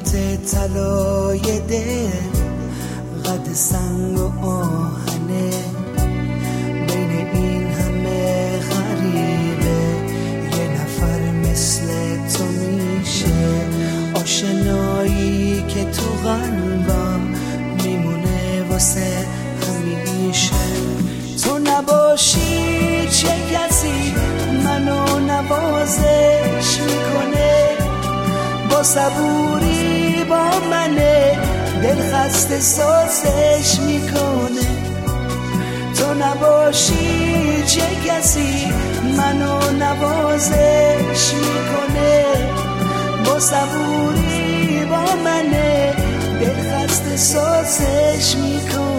طلای دل قد سنگ و آهنه، بین این همه غریبه یه نفر مثل تو میشه. آشنایی که تو قلبم میمونه واسه همیشه. تو نباشی چه کسی منو نوازش میکنه، با صبوری با منه دل خسته سازش میکنه. تو نباشی چه کسی منو نوازش میکنه، با صبوری با منه دل خسته سازش میکنه.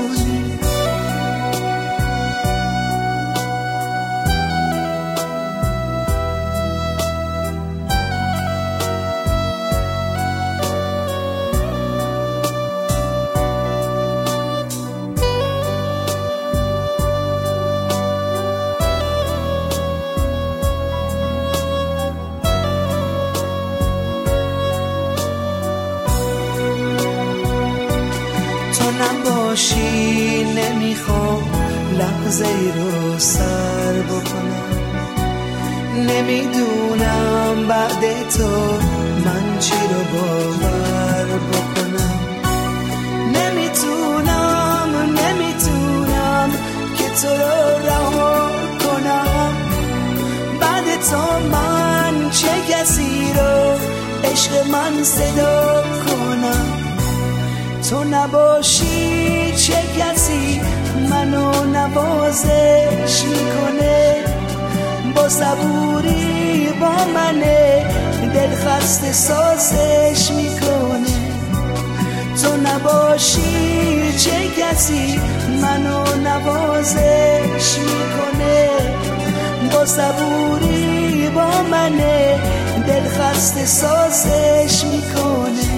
نباشی نمیخوام لحظه ای رو سر بکنم، نمیدونم بعد تو من چی رو باور بکنم. نمیتونم که تو رو رها کنم، بعد تو من چه کسی رو عشق من صدا کنم. تو نباشی چه کسی منو نوازش میکنه، با صبوری با منه دل خسته سازش میکنه. تو نباشی چه کسی منو نوازش میکنه، با صبوری با منه دل خسته سازش میکنه.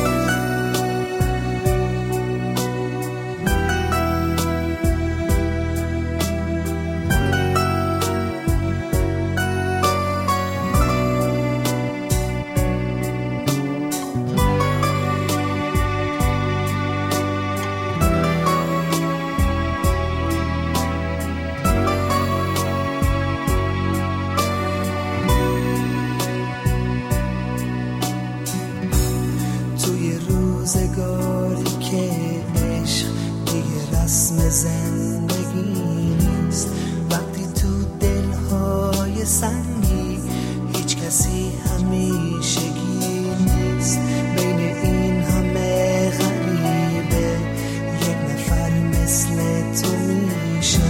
روزگاری که عشق دیگه رسم زندگی نیست، وقتی تو دلهای سنگی هیچ کسی همیشگی نیست. بین این همه غریبه یک نفر مثل تو میشه.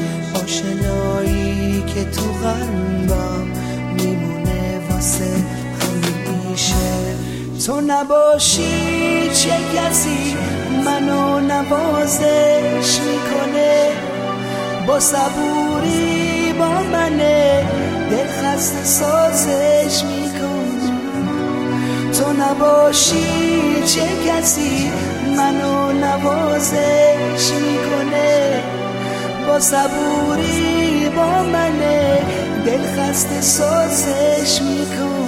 آشنایی که تو قلبم میمونه واسه همیشه. تو نباشی چه کسی منو نوازش میکنه، با صبوری با منه دل خسته سازش میکنه. تو نباشی چه کسی منو نوازش میکنه، با صبوری با منه دل خسته سازش میکنه.